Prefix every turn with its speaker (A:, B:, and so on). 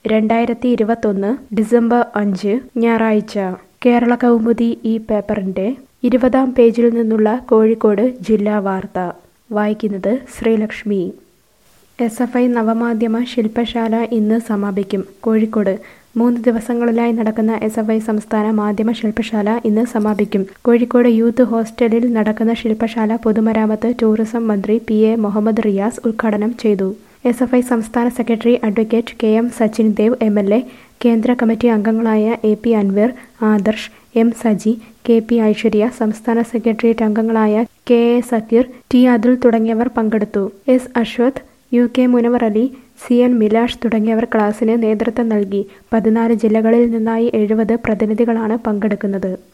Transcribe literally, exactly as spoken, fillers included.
A: രണ്ടായിരത്തി ഇരുപത്തൊന്ന് ഡിസംബർ അഞ്ച് ഞായറാഴ്ച കേരള കൗമുദി ഈ പേപ്പറിന്റെ ഇരുപതാം പേജിൽ നിന്നുള്ള കോഴിക്കോട് ജില്ലാ വാർത്ത വായിക്കുന്നത് ശ്രീലക്ഷ്മി. എസ് എഫ് ഐ നവമാധ്യമ ശില്പശാല ഇന്ന് സമാപിക്കും. കോഴിക്കോട് മൂന്ന് ദിവസങ്ങളിലായി നടക്കുന്ന എസ് എഫ് ഐ സംസ്ഥാന മാധ്യമ ശില്പശാല ഇന്ന് സമാപിക്കും. കോഴിക്കോട് യൂത്ത് ഹോസ്റ്റലിൽ നടക്കുന്ന ശില്പശാല പൊതുമരാമത്ത് ടൂറിസം മന്ത്രി പി എ മുഹമ്മദ് റിയാസ് ഉദ്ഘാടനം ചെയ്തു. എസ് എഫ് ഐ സംസ്ഥാന secretary advocate K M Sachin Dev M L A, കേന്ദ്ര കമ്മിറ്റി അംഗങ്ങളായ A P Anwar, Adarsh, M Saji, K P Aishwarya, സംസ്ഥാന സെക്രട്ടേറിയറ്റ് അംഗങ്ങളായ K A Zakir, T Athul തുടങ്ങിയവർ പങ്കെടുത്തു. S Ashwath, U K Munavar Ali, C N Milash തുടങ്ങിയവർ ക്ലാസിന് നേതൃത്വം നൽകി. പതിനാല് ജില്ലകളിൽ നിന്നായി എഴുപത് പ്രതിനിധികളാണ് പങ്കെടുക്കുന്നത്.